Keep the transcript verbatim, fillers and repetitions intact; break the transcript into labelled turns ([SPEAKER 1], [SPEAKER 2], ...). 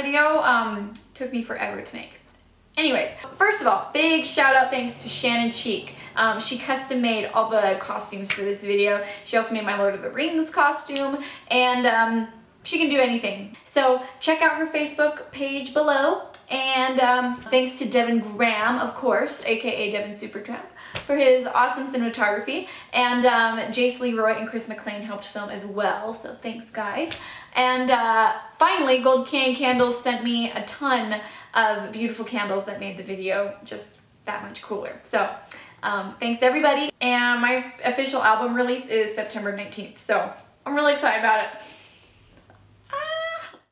[SPEAKER 1] video um, took me forever to make. Anyways, first of all, big shout out thanks to Shannon Cheek. Um, she custom made all the costumes for this video. She also made my Lord of the Rings costume, and um, she can do anything. So check out her Facebook page below. And um, thanks to Devin Graham, of course, aka Devin Supertramp, for his awesome cinematography. And um, Jace Leroy and Chris McLean helped film as well, so thanks guys. And uh, finally, Gold Canyon Candles sent me a ton of beautiful candles that made the video just that much cooler. So um, thanks to everybody. And my official album release is September nineteenth, so I'm really excited about it.